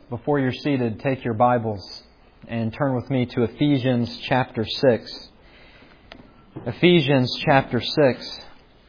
Before you're seated, take your Bibles and turn with me to Ephesians chapter 6. Ephesians chapter 6.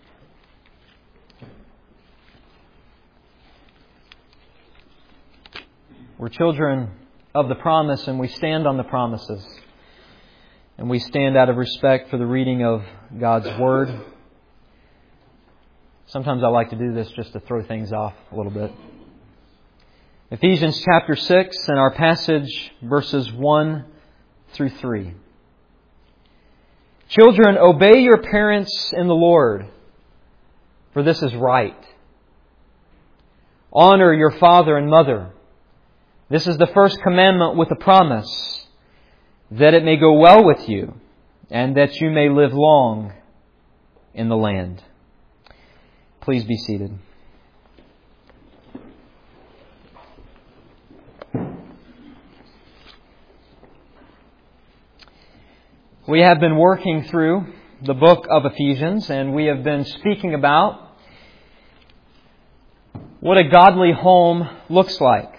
We're children of the promise, and we stand on the promises. And we stand out of respect for the reading of God's Word. Sometimes I like to do this just to throw things off a little bit. Ephesians chapter 6 and our passage verses 1 through 3. Children, obey your parents in the Lord, for this is right. Honor your father and mother. This is the first commandment with a promise, that it may go well with you, and that you may live long in the land. Please be seated. We have been working through the book of Ephesians, and we have been speaking about what a godly home looks like.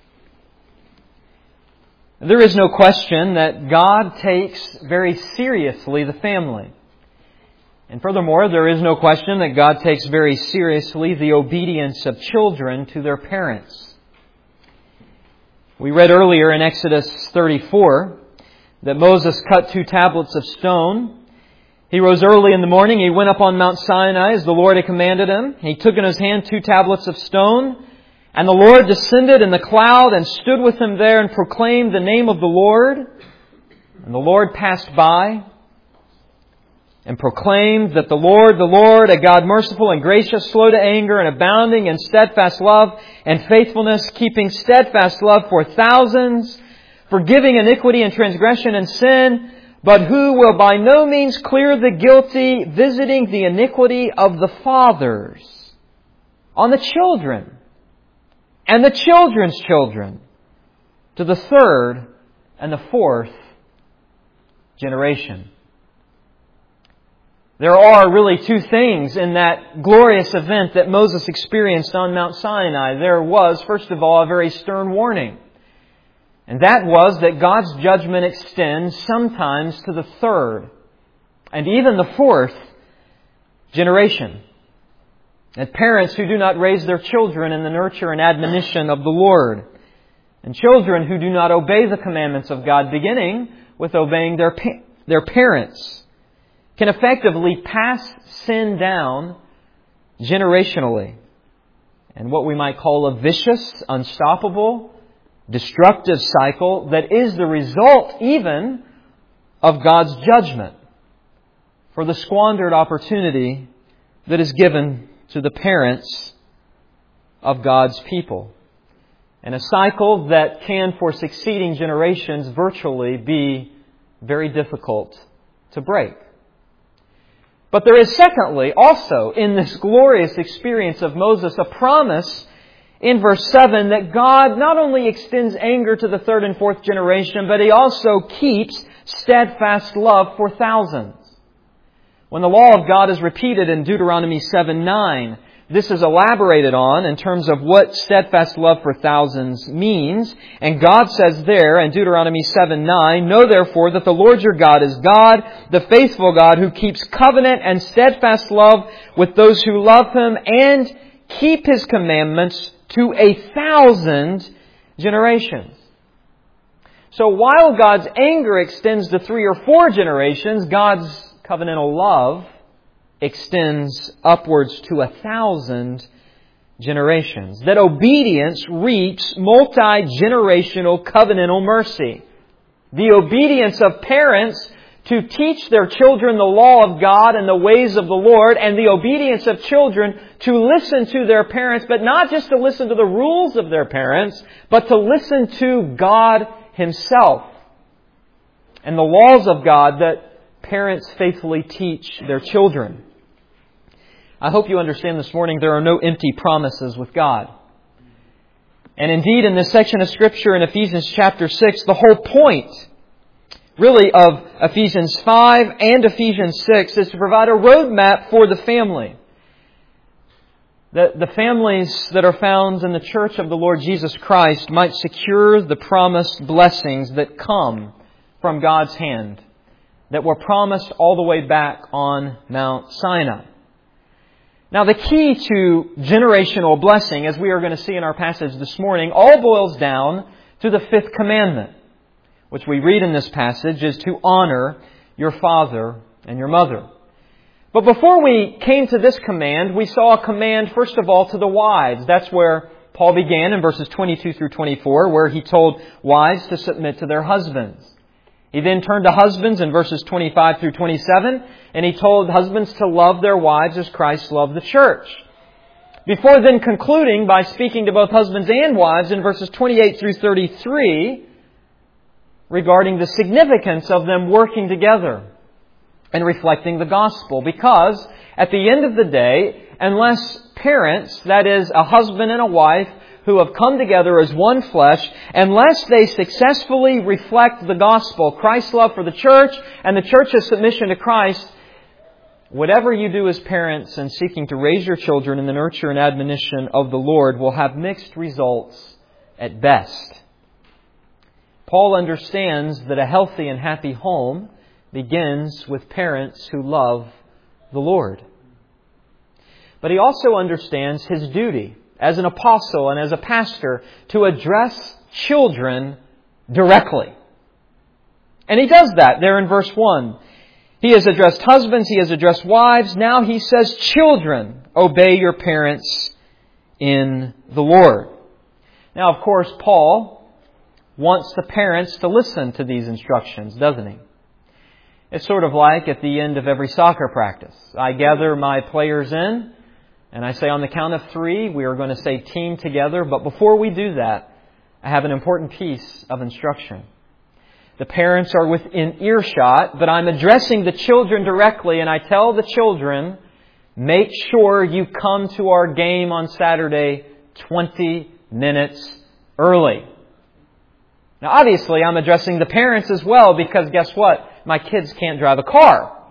There is no question that God takes very seriously the family. And furthermore, there is no question that God takes very seriously the obedience of children to their parents. We read earlier in Exodus 34 that Moses cut 2 tablets of stone. He rose early in the morning. He went up on Mount Sinai as the Lord had commanded him. He took in his hand 2 tablets of stone. And the Lord descended in the cloud and stood with him there and proclaimed the name of the Lord. And the Lord passed by and proclaimed that the Lord, a God merciful and gracious, slow to anger and abounding in steadfast love and faithfulness, keeping steadfast love for thousands, forgiving iniquity and transgression and sin, but who will by no means clear the guilty, visiting the iniquity of the fathers on the children and the children's children to the 3rd and the 4th generation. There are really 2 things in that glorious event that Moses experienced on Mount Sinai. There was, first of all, a very stern warning. And that was that God's judgment extends sometimes to the 3rd and even the 4th generation. That parents who do not raise their children in the nurture and admonition of the Lord, and children who do not obey the commandments of God, beginning with obeying their parents, can effectively pass sin down generationally. And what we might call a vicious, unstoppable, destructive cycle that is the result even of God's judgment for the squandered opportunity that is given to the parents of God's people. And a cycle that can, for succeeding generations, virtually be very difficult to break. But there is, secondly, also in this glorious experience of Moses, a promise in verse 7 that God not only extends anger to the 3rd and 4th generation, but He also keeps steadfast love for thousands. When the law of God is repeated in Deuteronomy 7:9, this is elaborated on in terms of what steadfast love for thousands means. And God says there in Deuteronomy 7:9, "Know therefore that the Lord your God is God, the faithful God, who keeps covenant and steadfast love with those who love Him and keep His commandments to 1,000 generations." So while God's anger extends to 3 or 4 generations, God's covenantal love extends upwards to 1,000 generations. That obedience reaps multi-generational covenantal mercy. The obedience of parents to teach their children the law of God and the ways of the Lord, and the obedience of children to listen to their parents, but not just to listen to the rules of their parents, but to listen to God Himself and the laws of God that parents faithfully teach their children. I hope you understand this morning there are no empty promises with God. And indeed, in this section of Scripture in Ephesians chapter 6, the whole point really of Ephesians 5 and Ephesians 6 is to provide a roadmap for the family. that the families that are found in the church of the Lord Jesus Christ might secure the promised blessings that come from God's hand, that were promised all the way back on Mount Sinai. Now, the key to generational blessing, as we are going to see in our passage this morning, all boils down to the fifth commandment, which we read in this passage, is to honor your father and your mother. But before we came to this command, we saw a command, first of all, to the wives. That's where Paul began in verses 22 through 24, where he told wives to submit to their husbands. He then turned to husbands in verses 25 through 27, and he told husbands to love their wives as Christ loved the church. Before then concluding by speaking to both husbands and wives in verses 28 through 33, regarding the significance of them working together and reflecting the gospel. Because at the end of the day, unless parents, that is a husband and a wife, who have come together as one flesh, unless they successfully reflect the gospel, Christ's love for the church and the church's submission to Christ, whatever you do as parents in seeking to raise your children in the nurture and admonition of the Lord will have mixed results at best. Paul understands that a healthy and happy home begins with parents who love the Lord. But he also understands his duty as an apostle and as a pastor to address children directly. And he does that there in verse 1. He has addressed husbands, he has addressed wives. Now he says, children, obey your parents in the Lord. Now, of course, Paul wants the parents to listen to these instructions, doesn't he? It's sort of like at the end of every soccer practice. I gather my players in, and I say on the count of 3, we are going to say team together. But before we do that, I have an important piece of instruction. The parents are within earshot, but I'm addressing the children directly, and I tell the children, make sure you come to our game on Saturday 20 minutes early. Now, obviously, I'm addressing the parents as well, because guess what? My kids can't drive a car.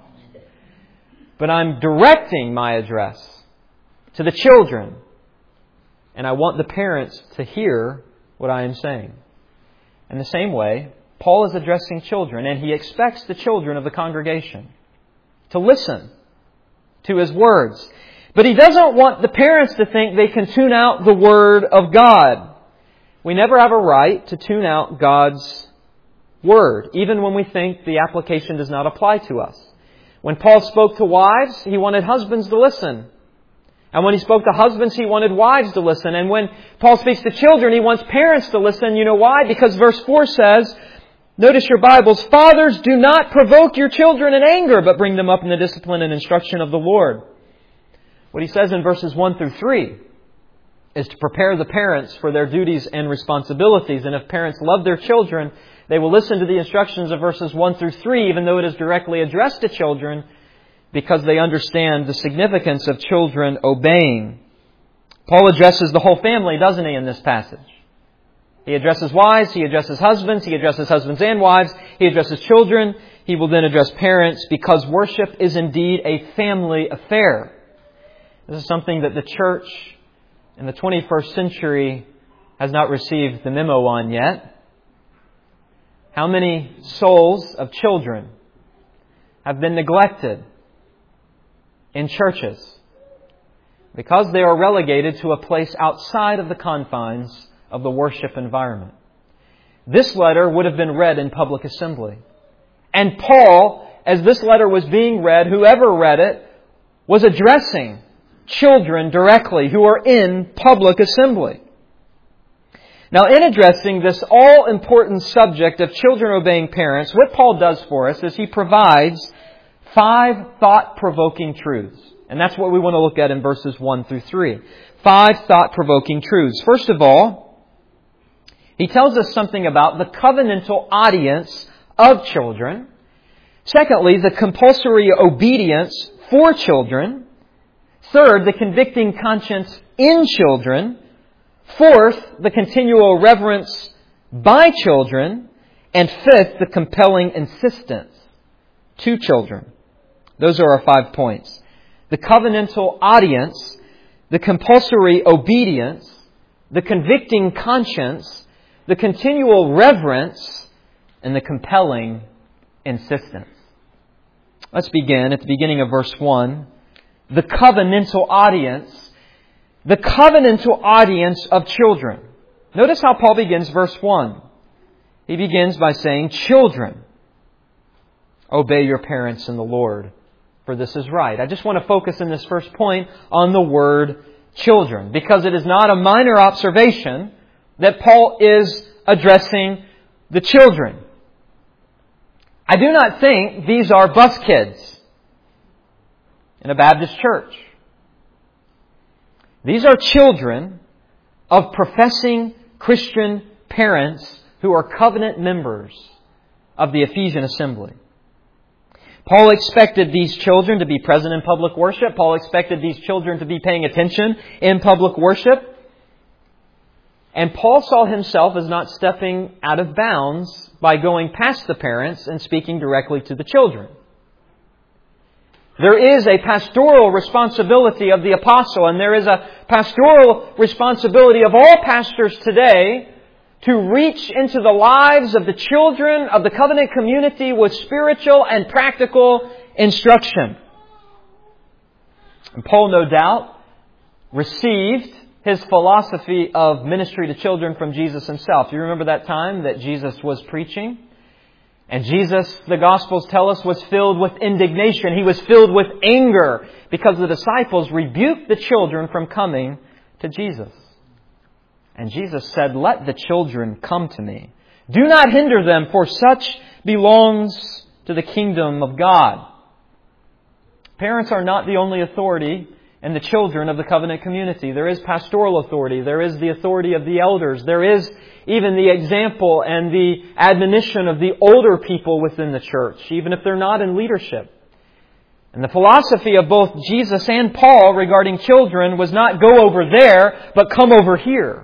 But I'm directing my address to the children. And I want the parents to hear what I am saying. In the same way, Paul is addressing children, and he expects the children of the congregation to listen to his words. But he doesn't want the parents to think they can tune out the Word of God. We never have a right to tune out God's Word, even when we think the application does not apply to us. When Paul spoke to wives, he wanted husbands to listen. And when he spoke to husbands, he wanted wives to listen. And when Paul speaks to children, he wants parents to listen. You know why? Because verse 4 says, notice your Bibles, fathers, do not provoke your children in anger, but bring them up in the discipline and instruction of the Lord. What he says in verses 1 through 3 is to prepare the parents for their duties and responsibilities. And if parents love their children, they will listen to the instructions of verses 1 through 3, even though it is directly addressed to children, because they understand the significance of children obeying. Paul addresses the whole family, doesn't he, in this passage? He addresses wives, he addresses husbands and wives, he addresses children, he will then address parents, because worship is indeed a family affair. This is something that the church in the 21st century has not received the memo on yet. How many souls of children have been neglected in churches because they are relegated to a place outside of the confines of the worship environment? This letter would have been read in public assembly. And Paul, as this letter was being read, whoever read it, was addressing children directly who are in public assembly. Now, in addressing this all-important subject of children obeying parents, what Paul does for us is he provides 5 thought-provoking truths. And that's what we want to look at in verses 1 through 3. 5 thought-provoking truths. First of all, he tells us something about the covenantal audience of children. Secondly, the compulsory obedience for children. Third, the convicting conscience in children. Fourth, the continual reverence by children. And fifth, the compelling insistence to children. Those are our 5 points. The covenantal audience, the compulsory obedience, the convicting conscience, the continual reverence, and the compelling insistence. Let's begin at the beginning of verse 1. The covenantal audience. The covenantal audience of children. Notice how Paul begins verse 1. He begins by saying, "Children, obey your parents in the Lord, for this is right." I just want to focus in this first point on the word children, because it is not a minor observation that Paul is addressing the children. I do not think these are bus kids in a Baptist church. These are children of professing Christian parents who are covenant members of the Ephesian assembly. Paul expected these children to be present in public worship. Paul expected these children to be paying attention in public worship. And Paul saw himself as not stepping out of bounds by going past the parents and speaking directly to the children. There is a pastoral responsibility of the apostle, and there is a pastoral responsibility of all pastors today to reach into the lives of the children of the covenant community with spiritual and practical instruction. And Paul, no doubt, received his philosophy of ministry to children from Jesus himself. You remember that time that Jesus was preaching? And Jesus, the Gospels tell us, was filled with indignation. He was filled with anger because the disciples rebuked the children from coming to Jesus. And Jesus said, "Let the children come to me. Do not hinder them, for such belongs to the kingdom of God." Parents are not the only authority in the children of the covenant community. There is pastoral authority. There is the authority of the elders. There is even the example and the admonition of the older people within the church, even if they're not in leadership. And the philosophy of both Jesus and Paul regarding children was not go over there, but come over here.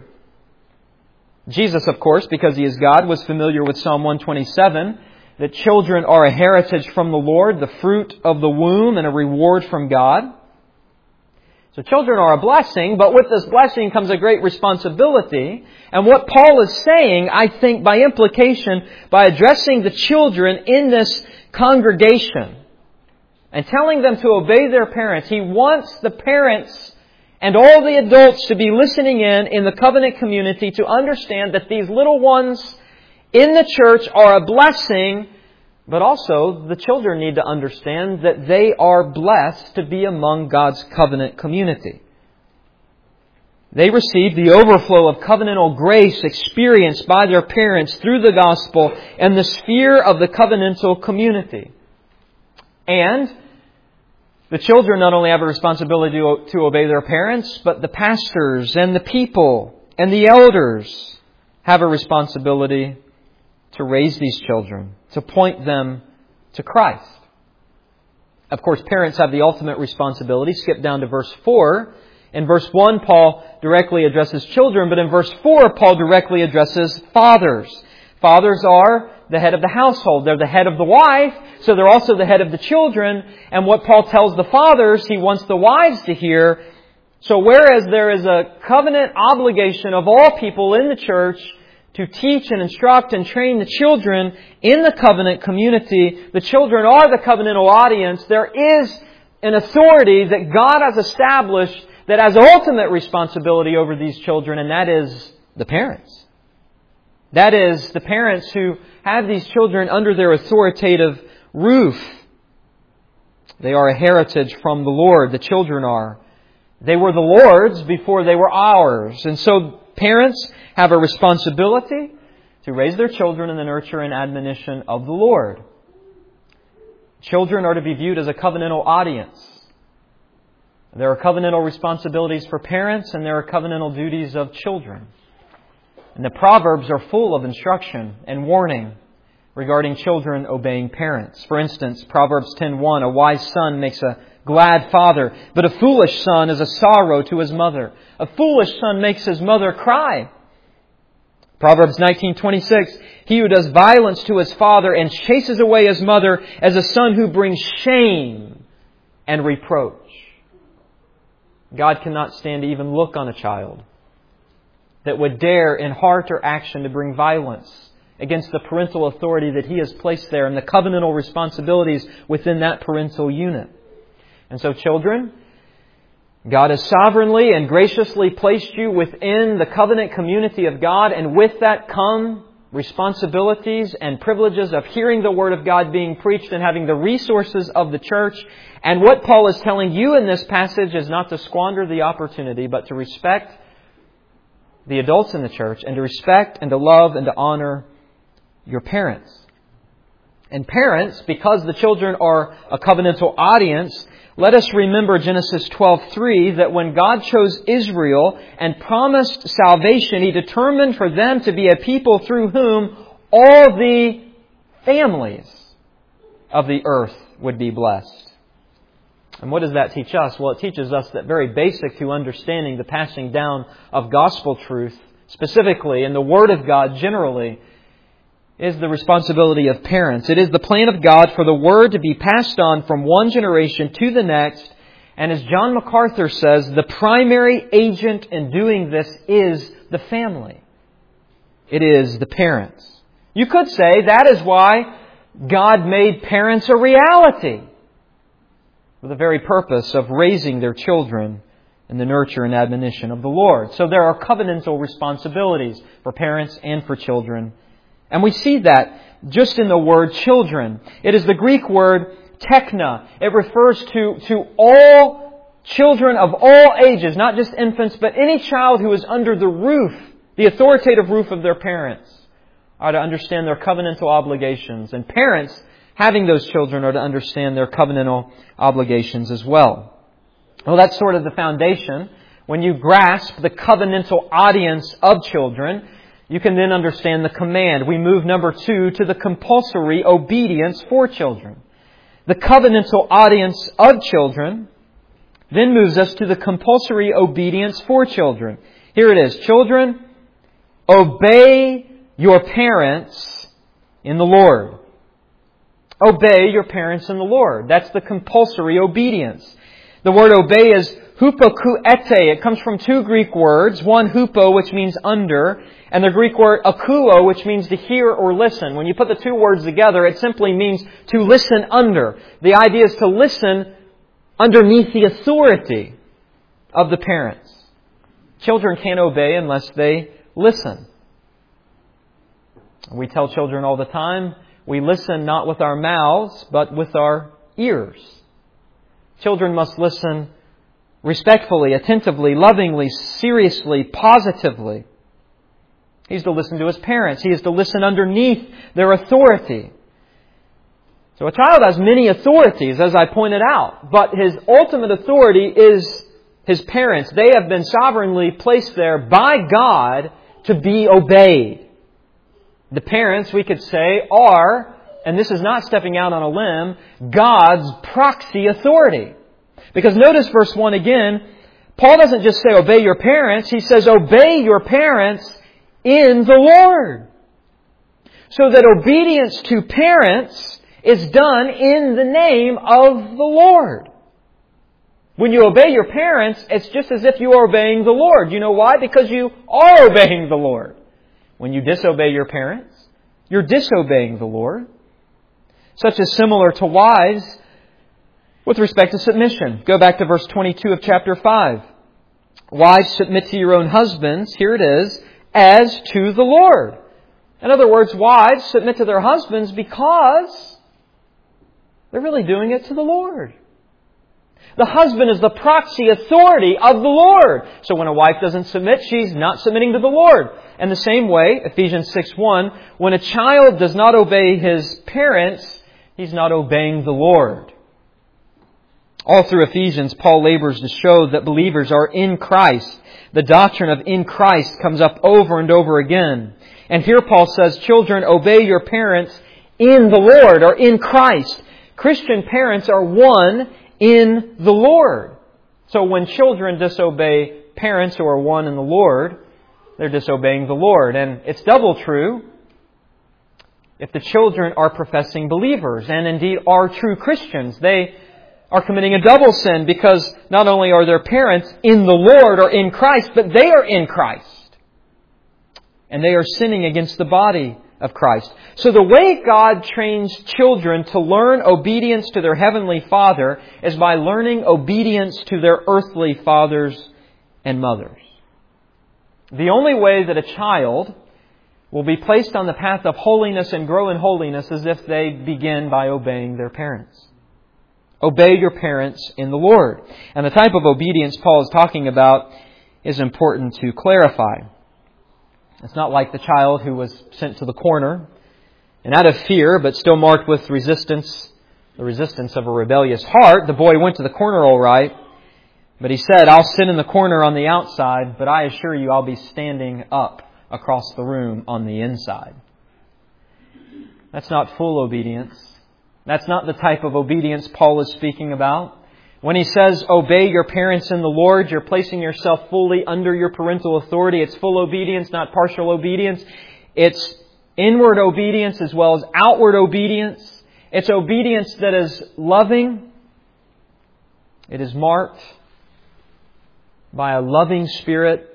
Jesus, of course, because He is God, was familiar with Psalm 127, that children are a heritage from the Lord, the fruit of the womb, and a reward from God. So children are a blessing, but with this blessing comes a great responsibility. And what Paul is saying, I think, by implication, by addressing the children in this congregation and telling them to obey their parents, he wants the parents and all the adults to be listening in the covenant community to understand that these little ones in the church are a blessing, but also the children need to understand that they are blessed to be among God's covenant community. They receive the overflow of covenantal grace experienced by their parents through the gospel and the sphere of the covenantal community. And the children not only have a responsibility to obey their parents, but the pastors and the people and the elders have a responsibility to raise these children, to point them to Christ. Of course, parents have the ultimate responsibility. Skip down to verse 4. In verse 1, Paul directly addresses children, but in verse 4, Paul directly addresses fathers. Fathers are the head of the household. They're the head of the wife, so they're also the head of the children. And what Paul tells the fathers, he wants the wives to hear. So whereas there is a covenant obligation of all people in the church to teach and instruct and train the children in the covenant community, the children are the covenantal audience. There is an authority that God has established that has ultimate responsibility over these children, and that is the parents. That is, the parents who have these children under their authoritative roof. They are a heritage from the Lord. The children are. They were the Lord's before they were ours. And so parents have a responsibility to raise their children in the nurture and admonition of the Lord. Children are to be viewed as a covenantal audience. There are covenantal responsibilities for parents, and there are covenantal duties of children. And the Proverbs are full of instruction and warning regarding children obeying parents. For instance, Proverbs 10:1, a wise son makes a glad father, but a foolish son is a sorrow to his mother. A foolish son makes his mother cry. Proverbs 19:26, he who does violence to his father and chases away his mother as a son who brings shame and reproach. God cannot stand to even look on a child that would dare in heart or action to bring violence against the parental authority that He has placed there and the covenantal responsibilities within that parental unit. And so, children, God has sovereignly and graciously placed you within the covenant community of God, and with that come responsibilities and privileges of hearing the Word of God being preached and having the resources of the church. And what Paul is telling you in this passage is not to squander the opportunity, but to respect the adults in the church and to respect and to love and to honor your parents. And parents, because the children are a covenantal audience, let us remember Genesis 12:3, that when God chose Israel and promised salvation, He determined for them to be a people through whom all the families of the earth would be blessed. And what does that teach us? Well, it teaches us that very basic to understanding the passing down of gospel truth, specifically in the Word of God generally, is the responsibility of parents. It is the plan of God for the Word to be passed on from one generation to the next. And as John MacArthur says, the primary agent in doing this is the family. It is the parents. You could say that is why God made parents a reality, for the very purpose of raising their children in the nurture and admonition of the Lord. So there are covenantal responsibilities for parents and for children. And we see that just in the word children. It is the Greek word tekna. It refers to all children of all ages, not just infants, but any child who is under the roof, the authoritative roof of their parents, are to understand their covenantal obligations. And parents having those children are to understand their covenantal obligations as well. Well, that's sort of the foundation. When you grasp the covenantal audience of children, you can then understand the command. We move, number 2, to the compulsory obedience for children. The covenantal audience of children then moves us to the compulsory obedience for children. Here it is. Children, obey your parents in the Lord. Obey your parents in the Lord. That's the compulsory obedience. The word obey is hupokuete. It comes from 2 Greek words. One, hupo, which means under, and the Greek word akuo, which means to hear or listen. When you put the 2 words together, it simply means to listen under. The idea is to listen underneath the authority of the parents. Children can't obey unless they listen. We tell children all the time, we listen not with our mouths, but with our ears. Children must listen respectfully, attentively, lovingly, seriously, positively. He's to listen to his parents. He is to listen underneath their authority. So a child has many authorities, as I pointed out, but his ultimate authority is his parents. They have been sovereignly placed there by God to be obeyed. The parents, we could say, are, and this is not stepping out on a limb, God's proxy authority. Because notice verse 1 again, Paul doesn't just say obey your parents, he says obey your parents in the Lord. So that obedience to parents is done in the name of the Lord. When you obey your parents, it's just as if you are obeying the Lord. You know why? Because you are obeying the Lord. When you disobey your parents, you're disobeying the Lord. Such is similar to wives with respect to submission. Go back to verse 22 of chapter 5. Wives, submit to your own husbands, here it is, as to the Lord. In other words, wives submit to their husbands because they're really doing it to the Lord. The husband is the proxy authority of the Lord. So when a wife doesn't submit, she's not submitting to the Lord. And the same way, Ephesians 6:1, when a child does not obey his parents, he's not obeying the Lord. All through Ephesians, Paul labors to show that believers are in Christ. The doctrine of in Christ comes up over and over again. And here Paul says, children, obey your parents in the Lord, or in Christ. Christian parents are one in the Lord. So when children disobey parents who are one in the Lord, they're disobeying the Lord. And it's double true if the children are professing believers and indeed are true Christians. They are committing a double sin because not only are their parents in the Lord or in Christ, but they are in Christ. And they are sinning against the body of Christ. So the way God trains children to learn obedience to their Heavenly Father is by learning obedience to their earthly fathers and mothers. The only way that a child will be placed on the path of holiness and grow in holiness is if they begin by obeying their parents. Obey your parents in the Lord. And the type of obedience Paul is talking about is important to clarify. It's not like the child who was sent to the corner and out of fear, but still marked with resistance, the resistance of a rebellious heart. The boy went to the corner all right, but he said, I'll sit in the corner on the outside, but I assure you I'll be standing up across the room on the inside. That's not full obedience. That's not the type of obedience Paul is speaking about. When he says, obey your parents in the Lord, you're placing yourself fully under your parental authority. It's full obedience, not partial obedience. It's inward obedience as well as outward obedience. It's obedience that is loving. It is marked by a loving spirit.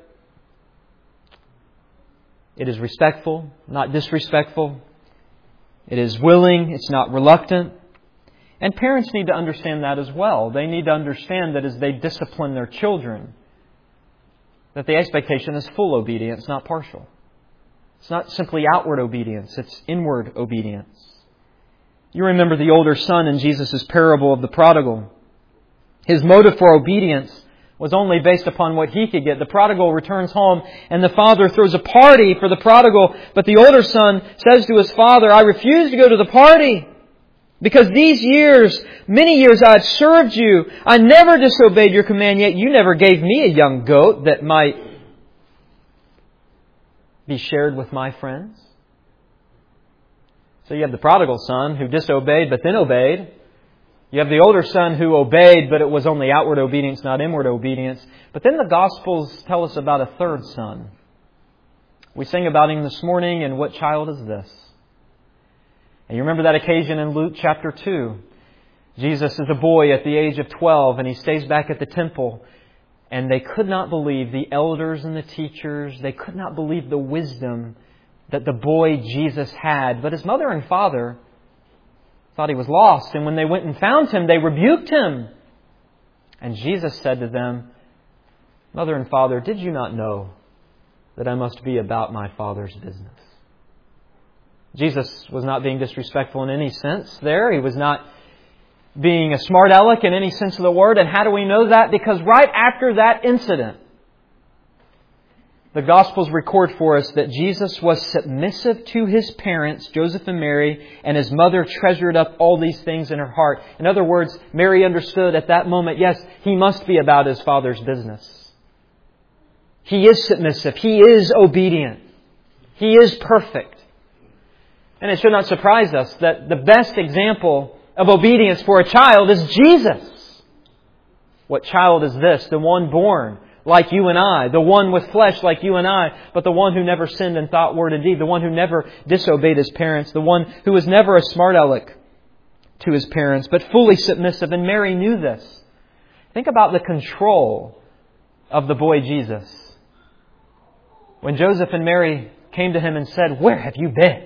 It is respectful, not disrespectful. It is willing, it's not reluctant. And parents need to understand that as well. They need to understand that as they discipline their children, that the expectation is full obedience, not partial. It's not simply outward obedience, it's inward obedience. You remember the older son in Jesus' parable of the prodigal. His motive for obedience was only based upon what he could get. The prodigal returns home and the father throws a party for the prodigal, but the older son says to his father, I refuse to go to the party because these years, many years I have served you. I never disobeyed your command, yet you never gave me a young goat that might be shared with my friends. So you have the prodigal son who disobeyed but then obeyed. You have the older son who obeyed, but it was only outward obedience, not inward obedience. But then the Gospels tell us about a third son. We sing about him this morning, and what child is this? And you remember that occasion in Luke chapter 2. Jesus is a boy at the age of 12, and he stays back at the temple. And they could not believe, the elders and the teachers, they could not believe the wisdom that the boy Jesus had. But his mother and father thought he was lost. And when they went and found him, they rebuked him. And Jesus said to them, Mother and Father, did you not know that I must be about my Father's business? Jesus was not being disrespectful in any sense there. He was not being a smart aleck in any sense of the word. And how do we know that? Because right after that incident, the Gospels record for us that Jesus was submissive to His parents, Joseph and Mary, and His mother treasured up all these things in her heart. In other words, Mary understood at that moment, yes, He must be about His Father's business. He is submissive. He is obedient. He is perfect. And it should not surprise us that the best example of obedience for a child is Jesus. What child is this? The one born like you and I, the one with flesh like you and I, but the one who never sinned in thought, word, and deed, the one who never disobeyed his parents, the one who was never a smart aleck to his parents, but fully submissive. And Mary knew this. Think about the control of the boy Jesus. When Joseph and Mary came to him and said, "Where have you been?"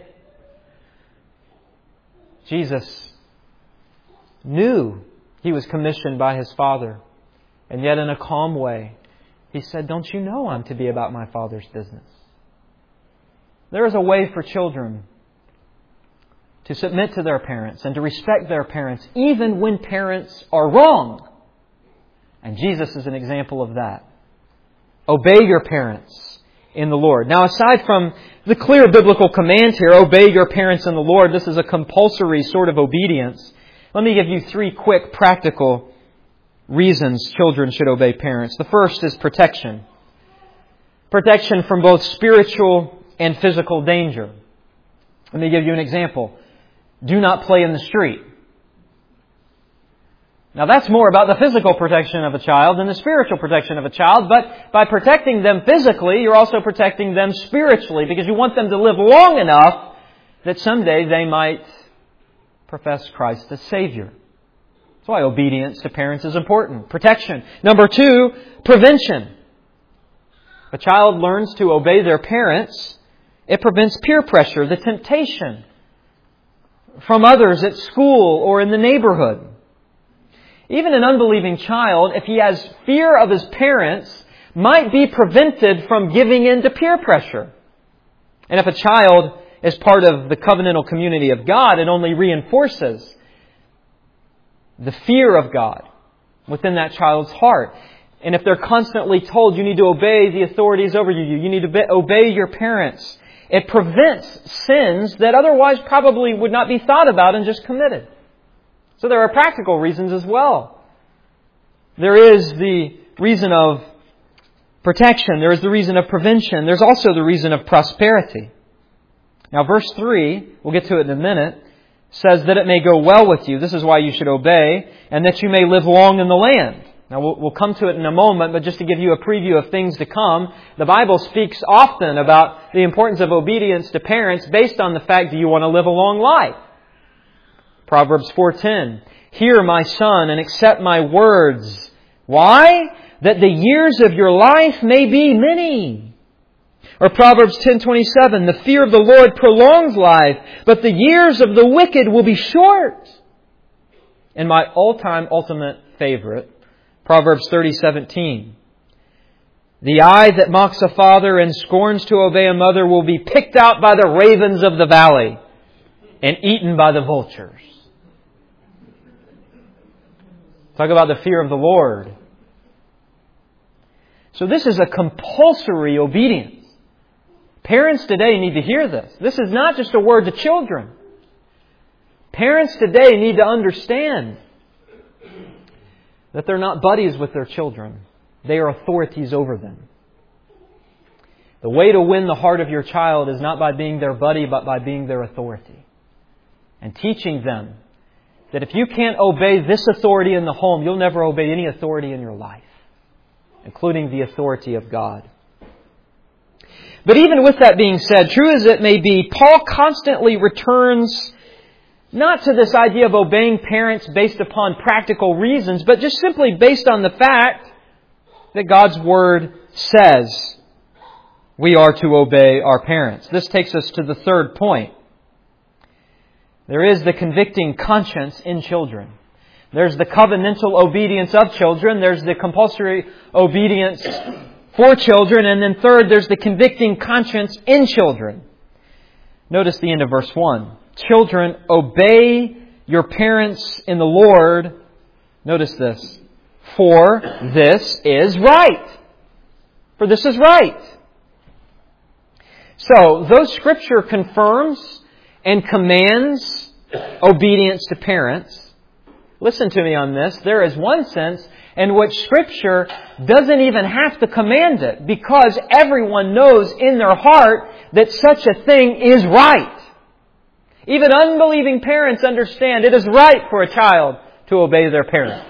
Jesus knew he was commissioned by his Father, and yet in a calm way, He said, "Don't you know I'm to be about my Father's business?" There is a way for children to submit to their parents and to respect their parents, even when parents are wrong. And Jesus is an example of that. Obey your parents in the Lord. Now, aside from the clear biblical command here, obey your parents in the Lord, this is a compulsory sort of obedience. Let me give you 3 quick practical reasons children should obey parents. The first is protection. Protection from both spiritual and physical danger. Let me give you an example. Do not play in the street. Now that's more about the physical protection of a child than the spiritual protection of a child. But by protecting them physically, you're also protecting them spiritually, because you want them to live long enough that someday they might profess Christ as Savior. That's why obedience to parents is important. Protection. Number 2, prevention. If a child learns to obey their parents, it prevents peer pressure, the temptation from others at school or in the neighborhood. Even an unbelieving child, if he has fear of his parents, might be prevented from giving in to peer pressure. And if a child is part of the covenantal community of God, it only reinforces the fear of God within that child's heart. And if they're constantly told you need to obey the authorities over you, you need to obey your parents, it prevents sins that otherwise probably would not be thought about and just committed. So there are practical reasons as well. There is the reason of protection. There is the reason of prevention. There's also the reason of prosperity. Now verse 3, we'll get to it in a minute, says that it may go well with you. This is why you should obey, and that you may live long in the land. Now we'll come to it in a moment, but just to give you a preview of things to come, the Bible speaks often about the importance of obedience to parents based on the fact, do you want to live a long life? Proverbs 4:10, hear my son and accept my words. Why? That the years of your life may be many. Or Proverbs 10:27, the fear of the Lord prolongs life, but the years of the wicked will be short. And my all-time ultimate favorite, Proverbs 30:17, the eye that mocks a father and scorns to obey a mother will be picked out by the ravens of the valley and eaten by the vultures. Talk about the fear of the Lord. So this is a compulsory obedience. Parents today need to hear this. This is not just a word to children. Parents today need to understand that they're not buddies with their children. They are authorities over them. The way to win the heart of your child is not by being their buddy, but by being their authority. And teaching them that if you can't obey this authority in the home, you'll never obey any authority in your life, including the authority of God. But even with that being said, true as it may be, Paul constantly returns not to this idea of obeying parents based upon practical reasons, but just simply based on the fact that God's Word says we are to obey our parents. This takes us to the third point. There is the convicting conscience in children. There's the covenantal obedience of children. There's the compulsory obedience for children. And then third, there's the convicting conscience in children. Notice the end of verse 1. Children, obey your parents in the Lord. Notice this. For this is right. For this is right. So, though Scripture confirms and commands obedience to parents, listen to me on this, there is one sense in which Scripture doesn't even have to command it, because everyone knows in their heart that such a thing is right. Even unbelieving parents understand it is right for a child to obey their parents.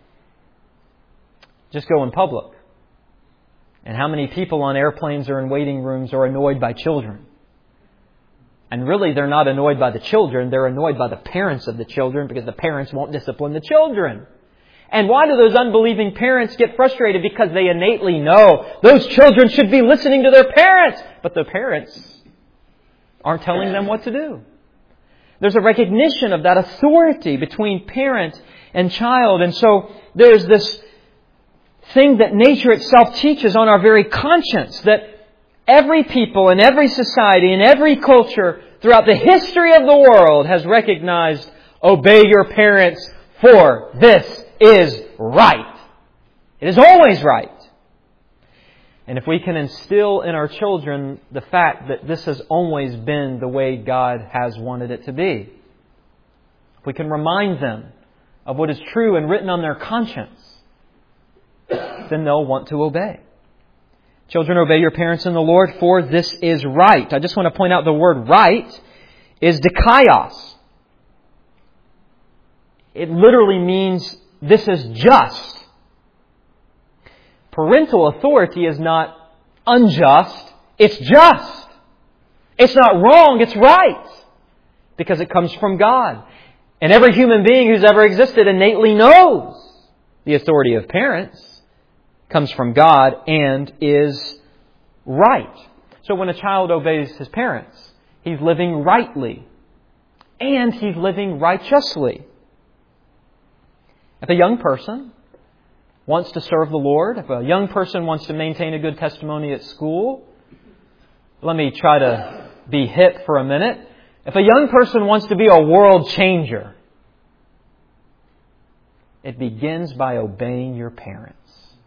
Just go in public. And how many people on airplanes or in waiting rooms are annoyed by children? And really, they're not annoyed by the children. They're annoyed by the parents of the children because the parents won't discipline the children. And why do those unbelieving parents get frustrated? Because they innately know those children should be listening to their parents. But the parents aren't telling them what to do. There's a recognition of that authority between parent and child. And so there's this thing that nature itself teaches on our very conscience, that every people in every society, in every culture throughout the history of the world has recognized, obey your parents, for this is right. It is always right. And if we can instill in our children the fact that this has always been the way God has wanted it to be, if we can remind them of what is true and written on their conscience, then they'll want to obey. Children, obey your parents in the Lord, for this is right. I just want to point out the word right is dikaios. It literally means this is just. Parental authority is not unjust. It's just. It's not wrong. It's right. Because it comes from God. And every human being who's ever existed innately knows the authority of parents comes from God and is right. So when a child obeys his parents, he's living rightly and he's living righteously. If a young person wants to serve the Lord, if a young person wants to maintain a good testimony at school, let me try to be hip for a minute. If a young person wants to be a world changer, it begins by obeying your parents.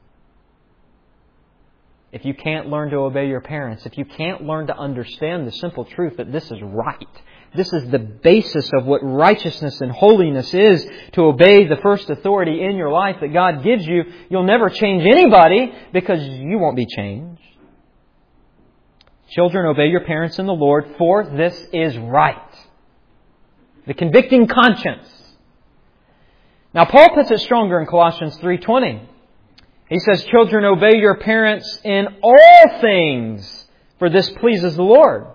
If you can't learn to obey your parents, if you can't learn to understand the simple truth that this is right, this is the basis of what righteousness and holiness is, to obey the first authority in your life that God gives you, you'll never change anybody because you won't be changed. Children, obey your parents in the Lord, for this is right. The convicting conscience. Now, Paul puts it stronger in Colossians 3:20. He says, children, obey your parents in all things, for this pleases the Lord.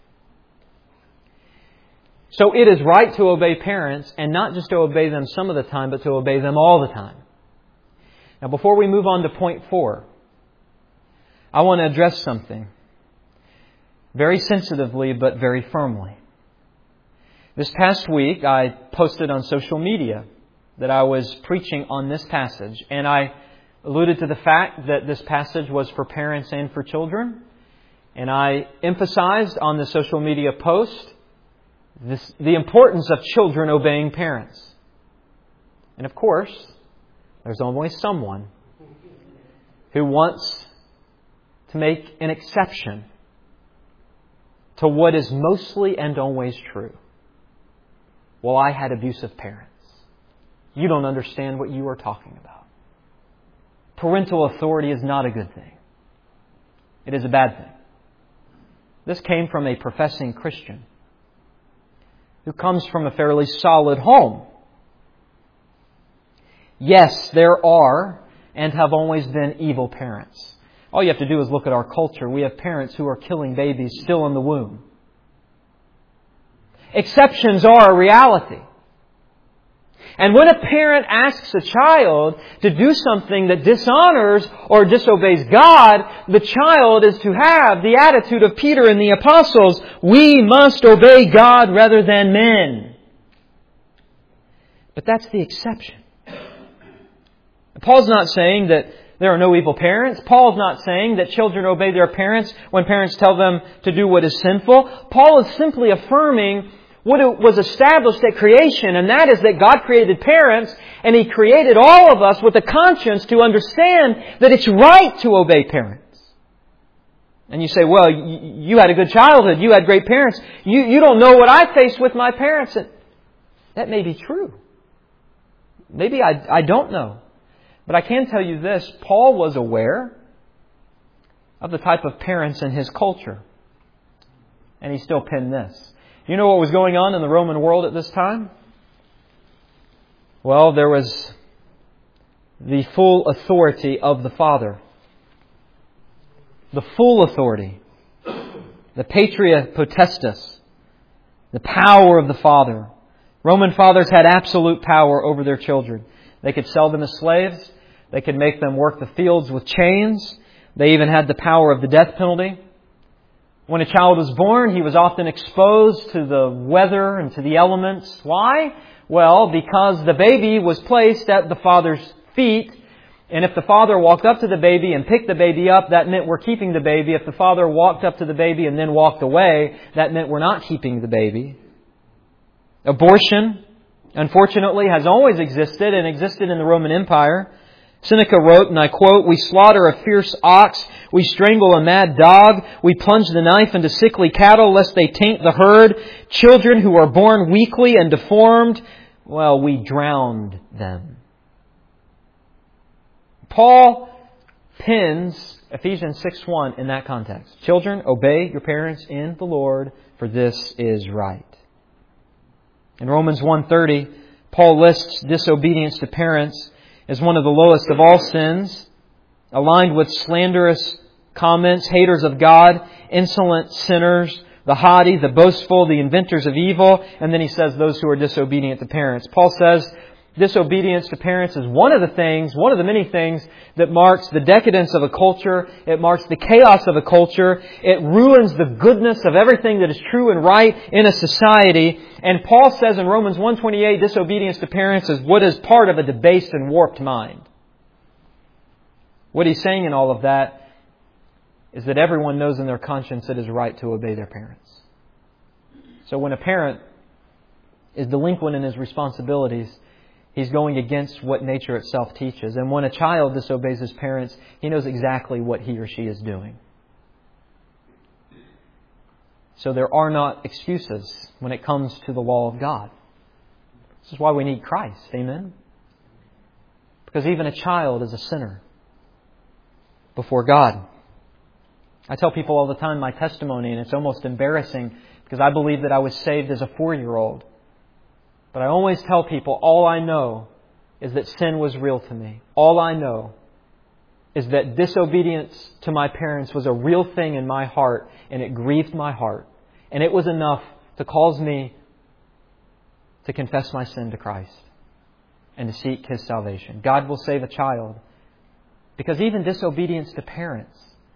So it is right to obey parents, and not just to obey them some of the time, but to obey them all the time. Now, before we move on to point 4, I want to address something very sensitively, but very firmly. This past week, I posted on social media that I was preaching on this passage, and I alluded to the fact that this passage was for parents and for children. And I emphasized on the social media post the importance of children obeying parents. And of course, there's always someone who wants to make an exception to what is mostly and always true. Well, I had abusive parents. You don't understand what you are talking about. Parental authority is not a good thing. It is a bad thing. This came from a professing Christian who comes from a fairly solid home. Yes, there are and have always been evil parents. All you have to do is look at our culture. We have parents who are killing babies still in the womb. Exceptions are a reality. And when a parent asks a child to do something that dishonors or disobeys God, the child is to have the attitude of Peter and the apostles. We must obey God rather than men. But that's the exception. Paul's not saying that there are no evil parents. Paul's not saying that children obey their parents when parents tell them to do what is sinful. Paul is simply affirming what was established at creation, and that is that God created parents, and He created all of us with a conscience to understand that it's right to obey parents. And you say, well, you had a good childhood, you had great parents, you don't know what I faced with my parents. And that may be true. Maybe I don't know. But I can tell you this, Paul was aware of the type of parents in his culture. And he still penned this. You know what was going on in the Roman world at this time? Well, there was the full authority of the Father. The full authority. The patria potestas. The power of the Father. Roman fathers had absolute power over their children. They could sell them as slaves. They could make them work the fields with chains. They even had the power of the death penalty. When a child was born, he was often exposed to the weather and to the elements. Why? Well, because the baby was placed at the father's feet. And if the father walked up to the baby and picked the baby up, that meant we're keeping the baby. If the father walked up to the baby and then walked away, that meant we're not keeping the baby. Abortion, unfortunately, has always existed and existed in the Roman Empire. Seneca wrote, and I quote, "We slaughter a fierce ox, we strangle a mad dog, we plunge the knife into sickly cattle lest they taint the herd. Children who are born weakly and deformed, well, we drowned them." Paul pins Ephesians 6:1 in that context. Children, obey your parents in the Lord, for this is right. In Romans 1:30, Paul lists disobedience to parents as one of the lowest of all sins, aligned with slanderous comments, haters of God, insolent sinners, the haughty, the boastful, the inventors of evil, and then he says those who are disobedient to parents. Paul says disobedience to parents is one of the many things that marks the decadence of a culture. It marks the chaos of a culture. It ruins the goodness of everything that is true and right in a society. And Paul says in Romans 1:28, disobedience to parents is what is part of a debased and warped mind. What he's saying in all of that is that everyone knows in their conscience it is right to obey their parents. So when a parent is delinquent in his responsibilities, he's going against what nature itself teaches. And when a child disobeys his parents, he knows exactly what he or she is doing. So there are not excuses when it comes to the law of God. This is why we need Christ. Amen? Because even a child is a sinner before God. I tell people all the time my testimony, and it's almost embarrassing because I believe that I was saved as a 4-year-old. But I always tell people, all I know is that sin was real to me. All I know is that disobedience to my parents was a real thing in my heart, and it grieved my heart. And it was enough to cause me to confess my sin to Christ and to seek His salvation. God will save a child because even disobedience to parents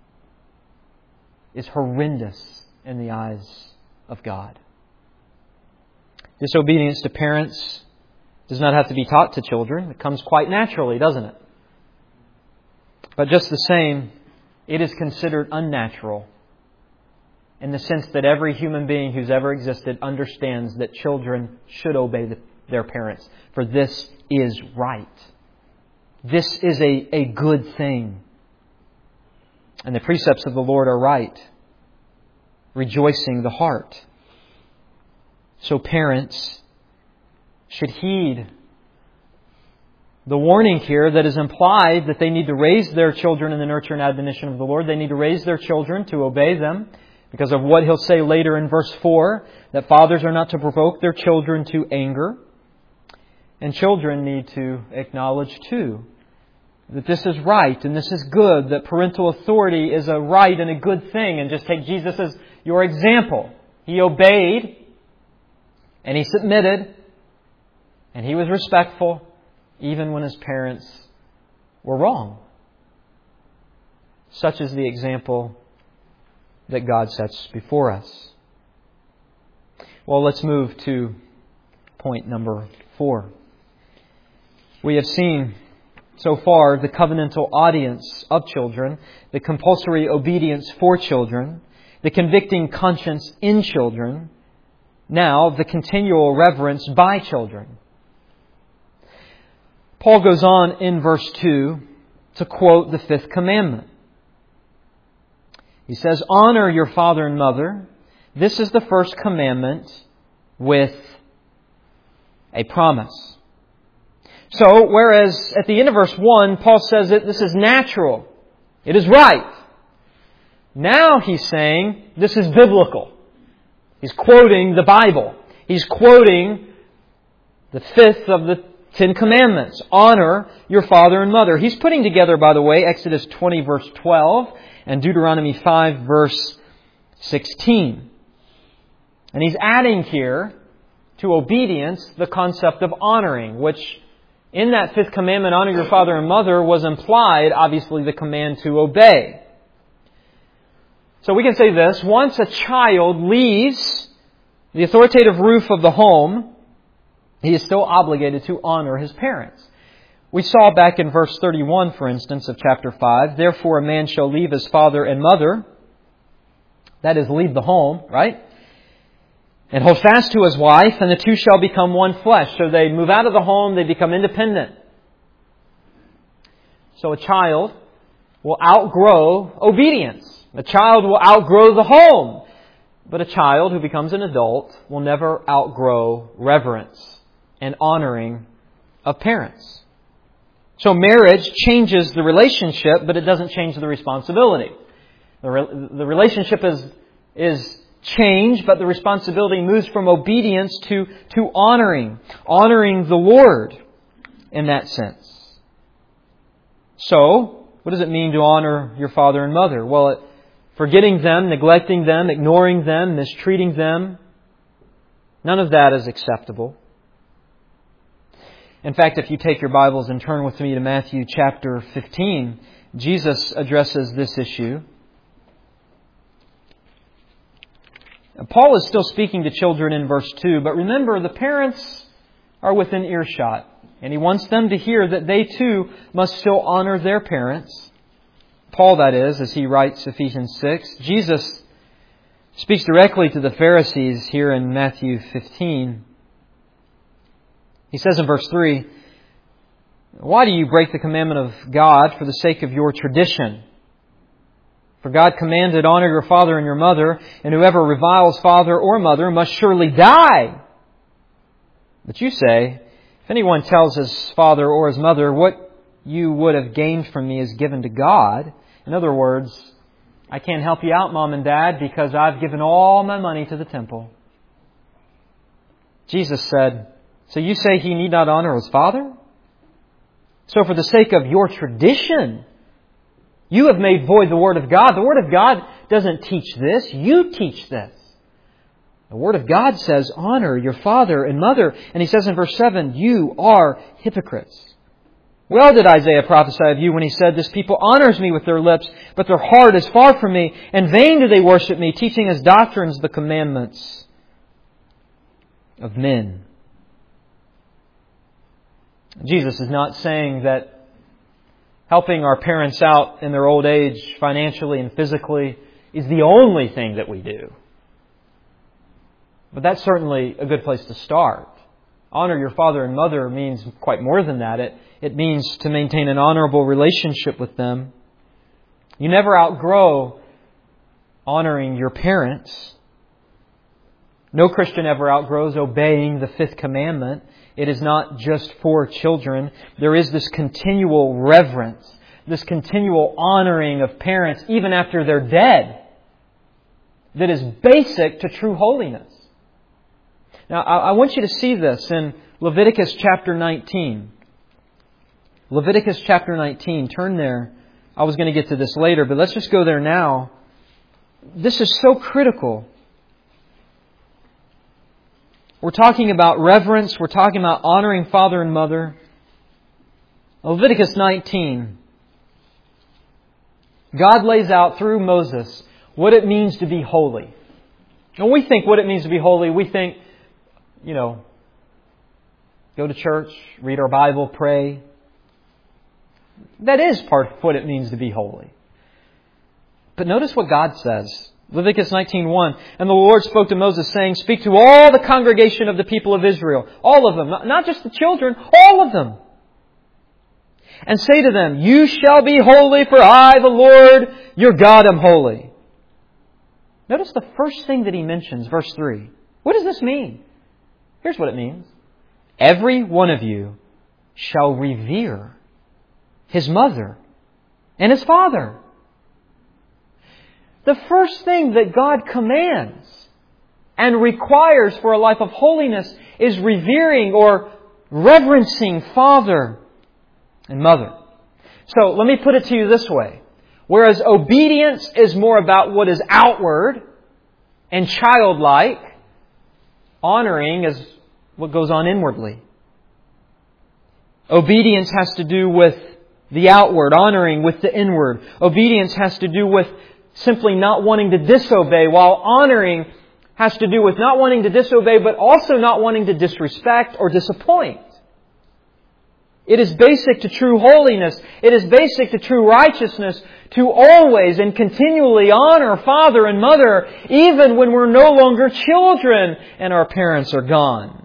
is horrendous in the eyes of God. Disobedience to parents does not have to be taught to children. It comes quite naturally, doesn't it? But just the same, it is considered unnatural in the sense that every human being who's ever existed understands that children should obey their parents. For this is right. This is a good thing. And the precepts of the Lord are right, rejoicing the heart. So parents should heed the warning here that is implied that they need to raise their children in the nurture and admonition of the Lord. They need to raise their children to obey them because of what He'll say later in verse 4, that fathers are not to provoke their children to anger. And children need to acknowledge too that this is right and this is good, that parental authority is a right and a good thing. And just take Jesus as your example. He obeyed and He submitted and He was respectful even when His parents were wrong. Such is the example that God sets before us. Well, let's move to point number 4. We have seen so far the covenantal audience of children, the compulsory obedience for children, the convicting conscience in children, now the continual reverence by children. Paul goes on in verse 2 to quote the 5th commandment. He says, "Honor your father and mother. This is the first commandment with a promise." So, whereas at the end of verse 1, Paul says that this is natural, it is right. Now he's saying this is biblical. He's quoting the Bible. He's quoting the 5th of the 10 Commandments. Honor your father and mother. He's putting together, by the way, Exodus 20 verse 12 and Deuteronomy 5 verse 16. And he's adding here to obedience the concept of honoring, which in that 5th commandment, honor your father and mother, was implied, obviously, the command to obey. So we can say this: once a child leaves the authoritative roof of the home, he is still obligated to honor his parents. We saw back in verse 31, for instance, of chapter 5, "Therefore a man shall leave his father and mother," that is, leave the home, right? "And hold fast to his wife, and the two shall become one flesh." So they move out of the home, they become independent. So a child will outgrow obedience. A child will outgrow the home. But a child who becomes an adult will never outgrow reverence and honoring of parents. So marriage changes the relationship, but it doesn't change the responsibility. The relationship is changed, but the responsibility moves from obedience to honoring the Lord in that sense. So, what does it mean to honor your father and mother? Well, forgetting them, neglecting them, ignoring them, mistreating them. None of that is acceptable. In fact, if you take your Bibles and turn with me to Matthew chapter 15, Jesus addresses this issue. Paul is still speaking to children in verse 2, but remember, the parents are within earshot, and he wants them to hear that they too must still honor their parents. Paul, that is, as he writes Ephesians 6. Jesus speaks directly to the Pharisees here in Matthew 15. He says in verse 3, "Why do you break the commandment of God for the sake of your tradition? For God commanded, honor your father and your mother, and whoever reviles father or mother must surely die. But you say, if anyone tells his father or his mother, what you would have gained from me is given to God." In other words, I can't help you out, Mom and Dad, because I've given all my money to the temple. Jesus said, "So you say he need not honor his father? So for the sake of your tradition, you have made void the Word of God." The Word of God doesn't teach this. You teach this. The Word of God says, honor your father and mother. And He says in verse 7, "You are hypocrites. Well did Isaiah prophesy of you when he said, this people honors me with their lips, but their heart is far from me. In vain do they worship me, teaching as doctrines the commandments of men." Jesus is not saying that helping our parents out in their old age financially and physically is the only thing that we do. But that's certainly a good place to start. Honor your father and mother means quite more than that. It means to maintain an honorable relationship with them. You never outgrow honoring your parents. No Christian ever outgrows obeying the fifth commandment. It is not just for children. There is this continual reverence, this continual honoring of parents even after they're dead, that is basic to true holiness. Now, I want you to see this in Leviticus chapter 19. Leviticus chapter 19. Turn there. I was going to get to this later, but let's just go there now. This is so critical. We're talking about reverence. We're talking about honoring father and mother. Leviticus 19. God lays out through Moses what it means to be holy. When we think what it means to be holy, we think, go to church, read our Bible, pray. That is part of what it means to be holy. But notice what God says. Leviticus 19:1. "And the Lord spoke to Moses, saying, Speak to all the congregation of the people of Israel." All of them, not just the children, all of them. "And say to them, You shall be holy, for I, the Lord, your God, am holy." Notice the first thing that He mentions, verse 3. What does this mean? Here's what it means. "Every one of you shall revere his mother and his father." The first thing that God commands and requires for a life of holiness is revering or reverencing father and mother. So let me put it to you this way. Whereas obedience is more about what is outward and childlike, honoring is what goes on inwardly. Obedience has to do with the outward, honoring with the inward. Obedience has to do with simply not wanting to disobey, while honoring has to do with not wanting to disobey, but also not wanting to disrespect or disappoint. It is basic to true holiness. It is basic to true righteousness to always and continually honor father and mother, even when we're no longer children and our parents are gone.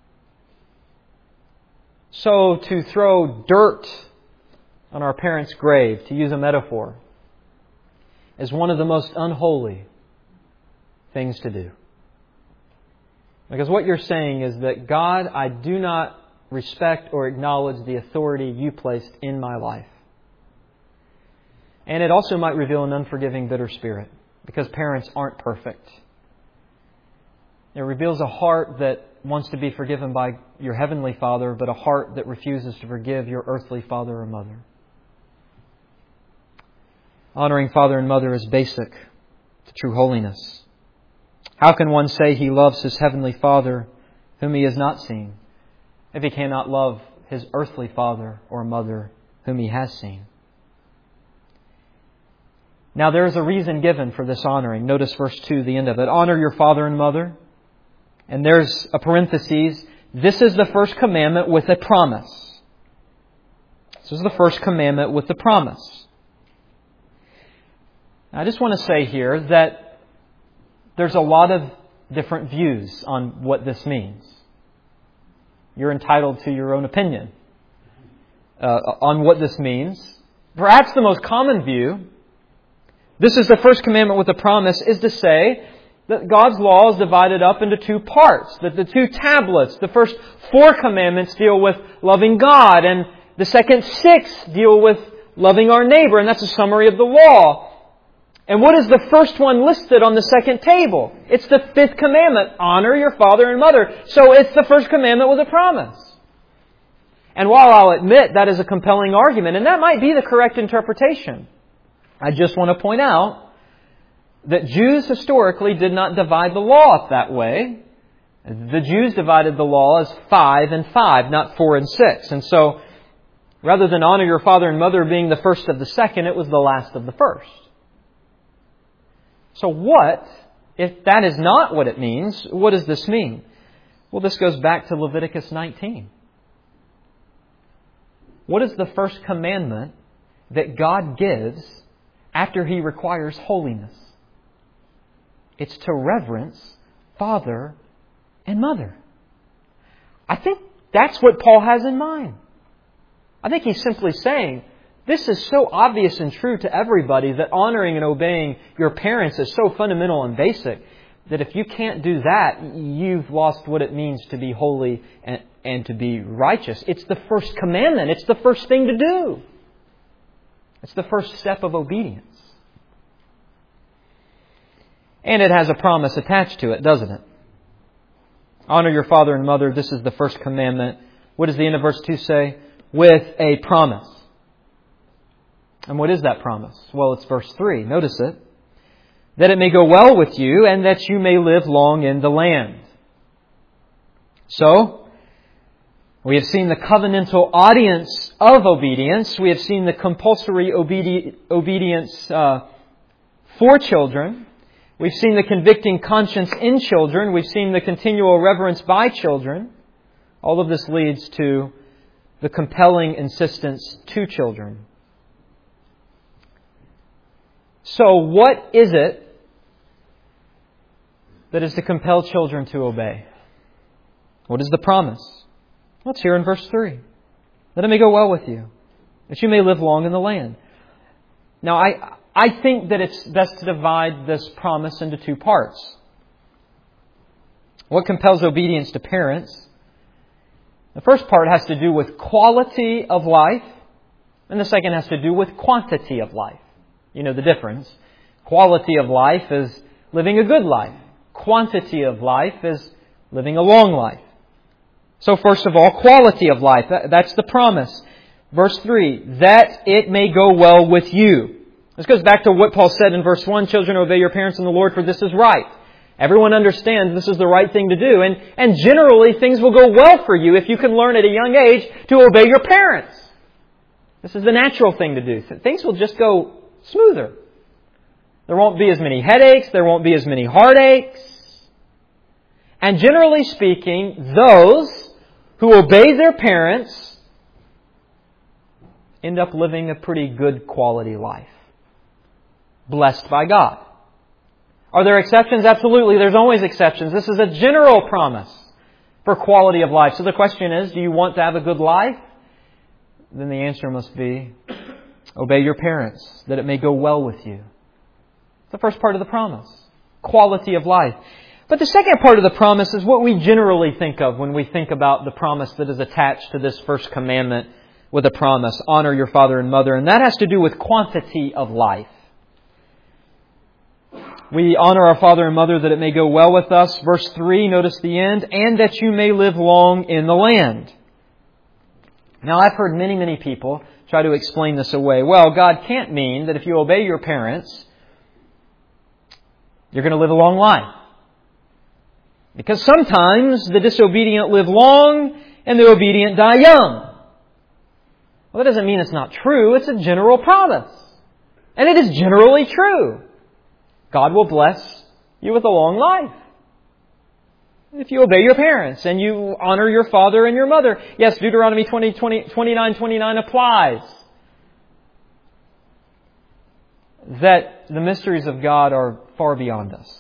So to throw dirt on our parents' grave, to use a metaphor, is one of the most unholy things to do. Because what you're saying is that, God, I do not respect or acknowledge the authority You placed in my life. And it also might reveal an unforgiving, bitter spirit, because parents aren't perfect. It reveals a heart that wants to be forgiven by your heavenly Father, but a heart that refuses to forgive your earthly father or mother. Honoring father and mother is basic to true holiness. How can one say he loves his heavenly Father whom he has not seen, if he cannot love his earthly father or mother whom he has seen? Now there is a reason given for this honoring. Notice verse 2, the end of it. Honor your father and mother. And there's a parenthesis. This is the first commandment with a promise. This is the first commandment with the promise. Now, I just want to say here that there's a lot of different views on what this means. You're entitled to your own opinion on what this means. Perhaps the most common view, this is the first commandment with a promise, is to say that God's law is divided up into two parts. That the two tablets, the first 4 commandments deal with loving God, and the second 6 deal with loving our neighbor, and that's a summary of the law. And what is the first one listed on the second table? It's the 5th commandment, honor your father and mother. So it's the first commandment with a promise. And while I'll admit that is a compelling argument, and that might be the correct interpretation, I just want to point out that Jews historically did not divide the law up that way. The Jews divided the law as 5 and 5, not 4 and 6. And so, rather than honor your father and mother being the first of the second, it was the last of the first. So what, if that is not what it means, what does this mean? Well, this goes back to Leviticus 19. What is the first commandment that God gives after He requires holiness? It's to reverence father and mother. I think that's what Paul has in mind. I think he's simply saying, this is so obvious and true to everybody that honoring and obeying your parents is so fundamental and basic that if you can't do that, you've lost what it means to be holy and to be righteous. It's the first commandment. It's the first thing to do. It's the first step of obedience. And it has a promise attached to it, doesn't it? Honor your father and mother. This is the first commandment. What does the end of verse 2 say? With a promise. And what is that promise? Well, it's verse 3. Notice it. That it may go well with you and that you may live long in the land. So, we have seen the covenantal audience of obedience. We have seen the compulsory obedience for children. We've seen the convicting conscience in children. We've seen the continual reverence by children. All of this leads to the compelling insistence to children. So what is it that is to compel children to obey? What is the promise? Well, it's here in verse 3. That it may go well with you, that you may live long in the land. Now, I think that it's best to divide this promise into 2 parts. What compels obedience to parents? The first part has to do with quality of life, and the second has to do with quantity of life. You know the difference. Quality of life is living a good life. Quantity of life is living a long life. So first of all, quality of life. That's the promise. Verse 3, that it may go well with you. This goes back to what Paul said in verse 1, children, obey your parents in the Lord, for this is right. Everyone understands this is the right thing to do. And generally, things will go well for you if you can learn at a young age to obey your parents. This is the natural thing to do. Things will just go smoother. There won't be as many headaches. There won't be as many heartaches. And generally speaking, those who obey their parents end up living a pretty good quality life. Blessed by God. Are there exceptions? Absolutely. There's always exceptions. This is a general promise for quality of life. So the question is, do you want to have a good life? Then the answer must be, obey your parents, that it may go well with you. It's the first part of the promise. Quality of life. But the second part of the promise is what we generally think of when we think about the promise that is attached to this first commandment with a promise. Honor your father and mother. And that has to do with quantity of life. We honor our father and mother that it may go well with us. Verse 3, notice the end. And that you may live long in the land. Now, I've heard many people try to explain this away. Well, God can't mean that if you obey your parents, you're going to live a long life. Because sometimes the disobedient live long and the obedient die young. Well, that doesn't mean it's not true. It's a general promise. And it is generally true. God will bless you with a long life if you obey your parents and you honor your father and your mother. Yes, Deuteronomy 29:29 applies. That the mysteries of God are far beyond us.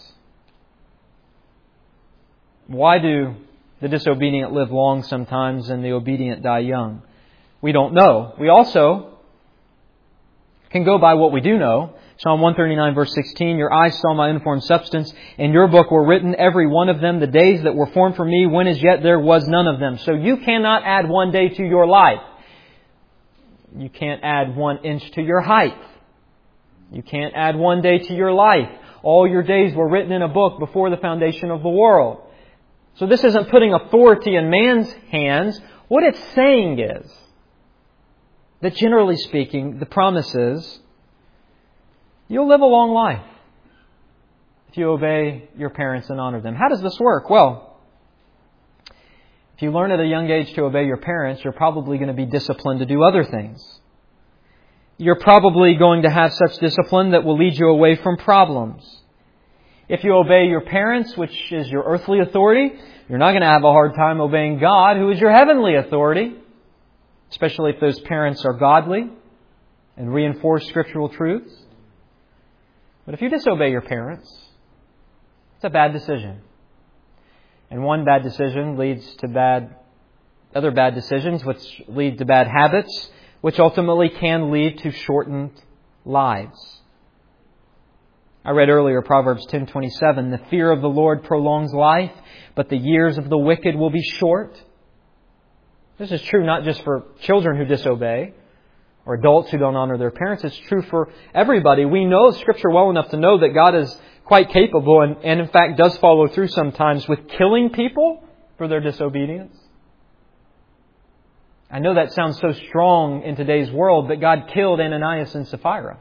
Why do the disobedient live long sometimes and the obedient die young? We don't know. We also can go by what we do know. Psalm 139 verse 16, your eyes saw my unformed substance. In your book were written, every one of them, the days that were formed for me, when as yet there was none of them. So you cannot add one day to your life. You can't add 1 inch to your height. You can't add one day to your life. All your days were written in a book before the foundation of the world. So this isn't putting authority in man's hands. What it's saying is that generally speaking, the promise is you'll live a long life if you obey your parents and honor them. How does this work? Well, if you learn at a young age to obey your parents, you're probably going to be disciplined to do other things. You're probably going to have such discipline that will lead you away from problems. If you obey your parents, which is your earthly authority, you're not going to have a hard time obeying God, who is your heavenly authority, especially if those parents are godly and reinforce scriptural truths. But if you disobey your parents, it's a bad decision. And one bad decision leads to other bad decisions, which lead to bad habits, which ultimately can lead to shortened lives. I read earlier Proverbs 10:27, the fear of the Lord prolongs life, but the years of the wicked will be short. This is true not just for children who disobey or adults who don't honor their parents. It's true for everybody. We know Scripture well enough to know that God is quite capable and in fact does follow through sometimes with killing people for their disobedience. I know that sounds so strong in today's world, but God killed Ananias and Sapphira.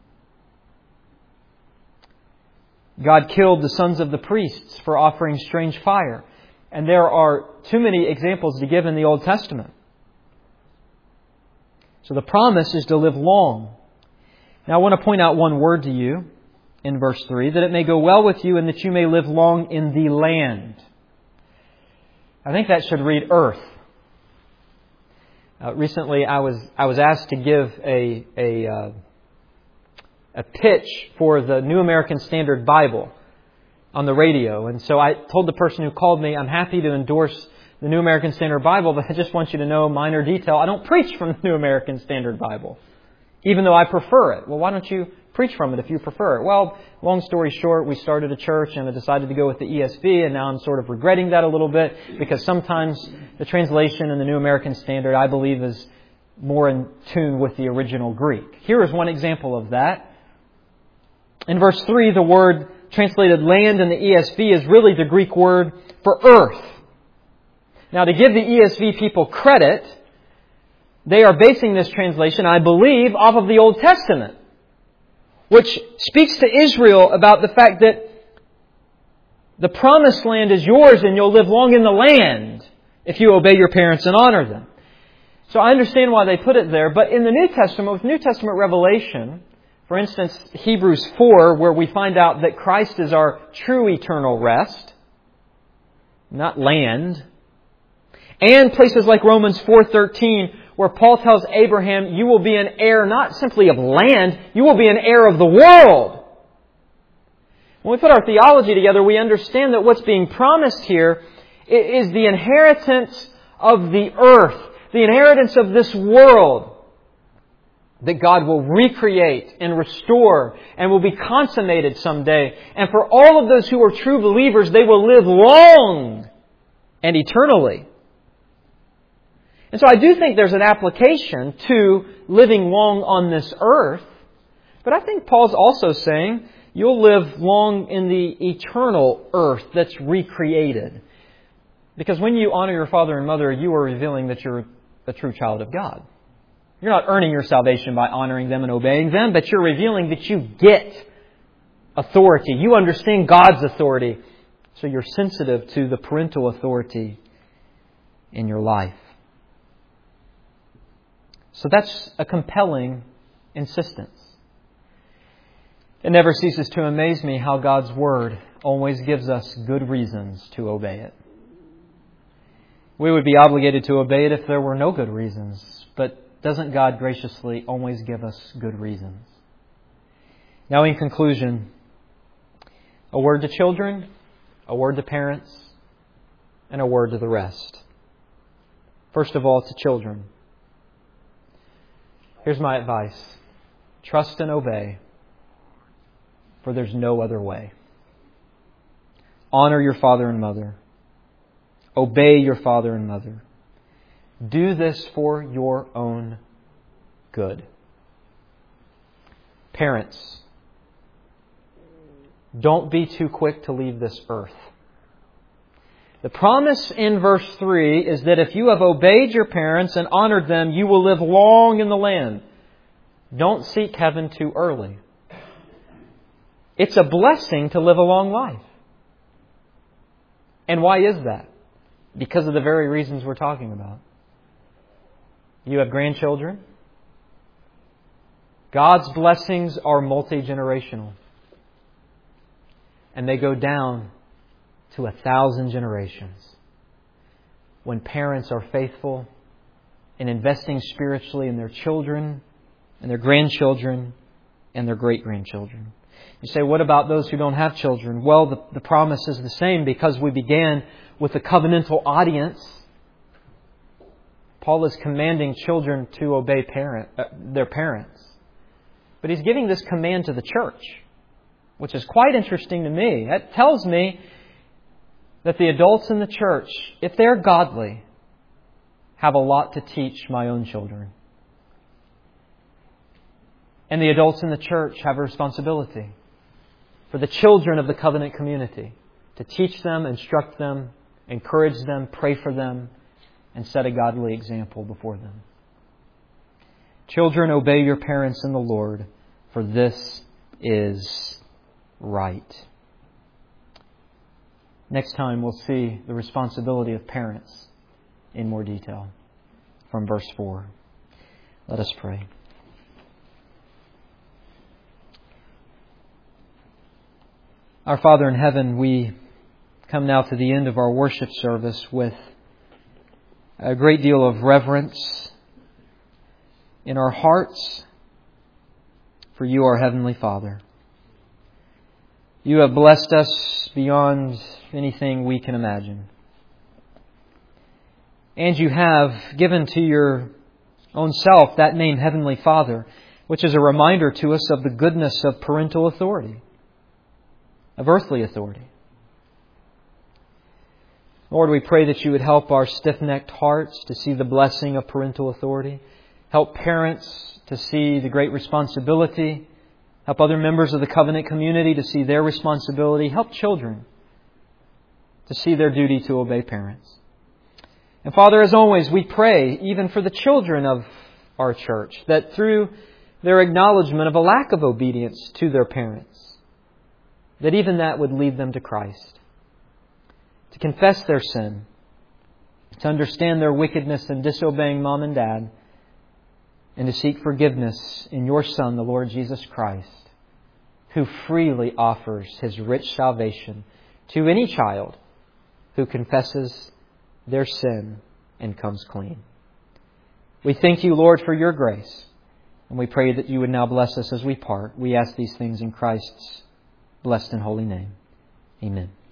God killed the sons of the priests for offering strange fire. And there are too many examples to give in the Old Testament. So the promise is to live long. Now I want to point out one word to you in verse 3, that it may go well with you and that you may live long in the land. I think that should read earth. Recently I was asked to give a pitch for the New American Standard Bible on the radio. And so I told the person who called me, I'm happy to endorse the New American Standard Bible, but I just want you to know, minor detail, I don't preach from the New American Standard Bible, even though I prefer it. Well, why don't you preach from it if you prefer it? Well, long story short, we started a church and I decided to go with the ESV, and now I'm sort of regretting that a little bit, because sometimes the translation in the New American Standard, I believe, is more in tune with the original Greek. Here is one example of that. In verse 3, the word translated land in the ESV is really the Greek word for earth. Now, to give the ESV people credit, they are basing this translation, I believe, off of the Old Testament, which speaks to Israel about the fact that the promised land is yours and you'll live long in the land if you obey your parents and honor them. So I understand why they put it there, but in the New Testament, with New Testament revelation, for instance, Hebrews 4, where we find out that Christ is our true eternal rest, not land. And places like Romans 4:13, where Paul tells Abraham, you will be an heir not simply of land, you will be an heir of the world. When we put our theology together, we understand that what's being promised here is the inheritance of the earth, the inheritance of this world, that God will recreate and restore and will be consummated someday. And for all of those who are true believers, they will live long and eternally. And so I do think there's an application to living long on this earth. But I think Paul's also saying you'll live long in the eternal earth that's recreated. Because when you honor your father and mother, you are revealing that you're a true child of God. You're not earning your salvation by honoring them and obeying them, but you're revealing that you get authority. You understand God's authority. So you're sensitive to the parental authority in your life. So that's a compelling insistence. It never ceases to amaze me how God's Word always gives us good reasons to obey it. We would be obligated to obey it if there were no good reasons. But doesn't God graciously always give us good reasons? Now, in conclusion, a word to children, a word to parents, and a word to the rest. First of all, to children. Here's my advice. Trust and obey, for there's no other way. Honor your father and mother. Obey your father and mother. Do this for your own good. Parents, don't be too quick to leave this earth. The promise in verse 3 is that if you have obeyed your parents and honored them, you will live long in the land. Don't seek heaven too early. It's a blessing to live a long life. And why is that? Because of the very reasons we're talking about. You have grandchildren. God's blessings are multi-generational. And they go down to 1,000 generations. When parents are faithful in investing spiritually in their children and their grandchildren and their great-grandchildren. You say, what about those who don't have children? Well, the promise is the same because we began with a covenantal audience. Paul is commanding children to obey their parents. But he's giving this command to the church, which is quite interesting to me. That tells me that the adults in the church, if they're godly, have a lot to teach my own children. And the adults in the church have a responsibility for the children of the covenant community to teach them, instruct them, encourage them, pray for them, and set a godly example before them. Children, obey your parents in the Lord, for this is right. Next time we'll see the responsibility of parents in more detail from verse 4. Let us pray. Our Father in heaven, we come now to the end of our worship service with a great deal of reverence in our hearts for You, our Heavenly Father. You have blessed us beyond anything we can imagine. And You have given to Your own self that name, Heavenly Father, which is a reminder to us of the goodness of parental authority, of earthly authority. Lord, we pray that You would help our stiff-necked hearts to see the blessing of parental authority. Help parents to see the great responsibility. Help other members of the covenant community to see their responsibility. Help children to see their duty to obey parents. And Father, as always, we pray even for the children of our church, that through their acknowledgement of a lack of obedience to their parents, that even that would lead them to Christ, to confess their sin, to understand their wickedness in disobeying mom and dad, and to seek forgiveness in Your Son, the Lord Jesus Christ, who freely offers His rich salvation to any child who confesses their sin and comes clean. We thank You, Lord, for Your grace, and we pray that You would now bless us as we part. We ask these things in Christ's blessed and holy name. Amen.